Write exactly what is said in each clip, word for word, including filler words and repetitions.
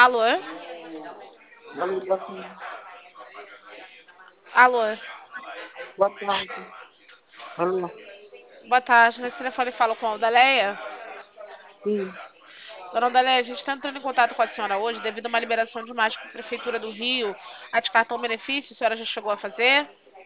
Alô? Alô, boa tarde. Alô? Boa tarde. Alô, Boa tarde, nesse telefone falo com a Aldaleia. sim. Dona Aldaleia, a gente está entrando em contato com a senhora hoje devido a uma liberação de imagem para a Prefeitura do Rio, a de cartão benefício, a senhora já chegou a fazer?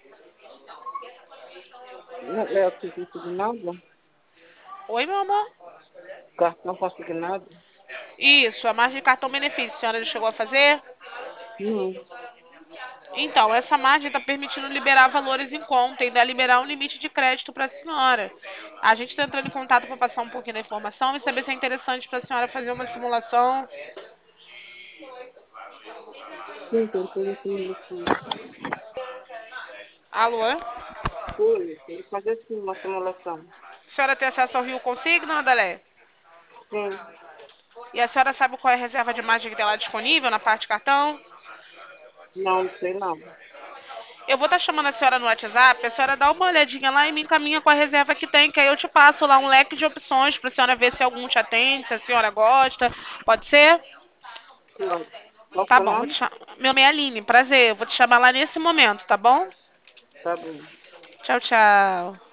Não é o que consignado? Oi, meu amor? Cartão consignado? Isso, a margem de cartão benefício, a senhora já chegou a fazer? Não. Então, essa margem está permitindo liberar valores em conta, ainda liberar um limite de crédito para a senhora. A gente está entrando em contato para passar um pouquinho da informação e saber se é interessante para a senhora fazer uma simulação. Sim, tem que informação. Alô? Oi, tem que fazer sim uma simulação. A senhora tem acesso ao Rio Consigna, Andalé? Sim. E a senhora sabe qual é a reserva de margem que tem lá disponível na parte cartão? Não, não sei não. Eu vou estar chamando a senhora no WhatsApp, a senhora dá uma olhadinha lá e me encaminha com a reserva que tem, que aí eu te passo lá um leque de opções para a senhora ver se algum te atende, se a senhora gosta. Pode ser? Claro. Qual Tá foi o bom, vou te nome? chamar. Meu nome é Aline, prazer. Eu vou te chamar lá nesse momento, tá bom? Tá bom. Tchau, tchau.